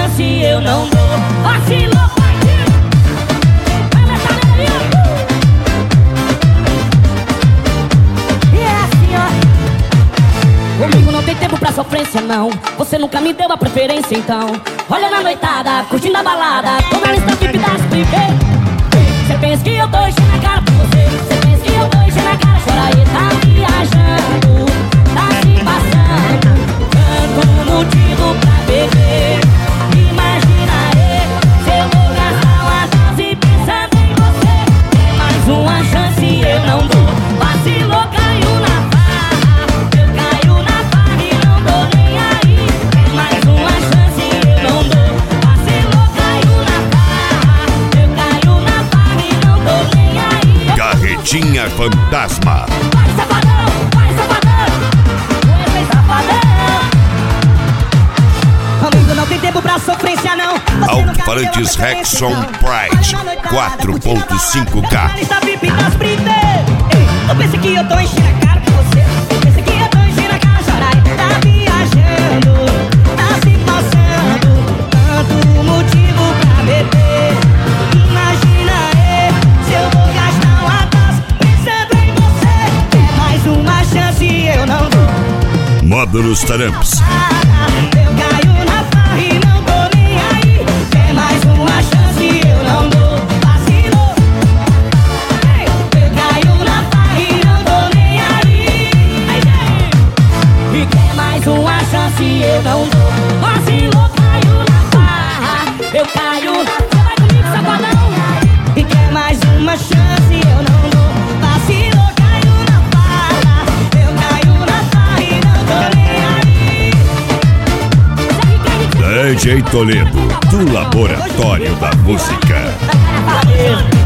chance eu não dou. Vacilou, bandido. Vai nessa areia. E é assim, ó. Comigo não tem tempo pra sofrência, não. Você nunca me deu a preferência, então. Olha na noitada, curtindo a balada, tô na lista VIP das privê. Cê pensa que eu tô enchendo a cara por você. Cê pensa que eu tô enchendo a cara. Chora aí, tá viajando, tá se passando. Tanto motivo pra beber. Imagina aí, se eu vou gastar uma dose pensando em você. Tem mais uma chance eu não dou. Vacilou, caiu na farra. Eu caio na farra e não dou nem aí. Tem mais uma chance eu não dou. Vacilou, caiu na farra. Eu caio na farra e não dou nem aí. Carretinha Fantasma. Vai, safadão, vai, safadão. Vai, safadão. Amigo, não tem tempo pra sofrência, não. Alto-falantes Rexon Pride 4.5K. Eu pensei que eu tô enchendo a cara por você. Eu pensei que eu tô enchendo a cara, chorar. Tá viajando, tá se passando. Tanto motivo pra beber. Imagina aí, se eu vou gastar uma taça pensando em você. É mais uma chance eu não dou. Módulos Taramps. Eu caio na farra e não tô nem aí. É mais uma chance eu não dou. Vacilou. Eu caio na farra e não tô nem aí. E quer mais uma chance eu não dou. Vacilou, caiu na farra. Eu caio. Você vai comigo, safadão? E quer mais uma chance eu não dou. Vacilou, caiu na farra. Eu caio na farra e não tô nem aí. DJ Toledo, do Laboratório da Música.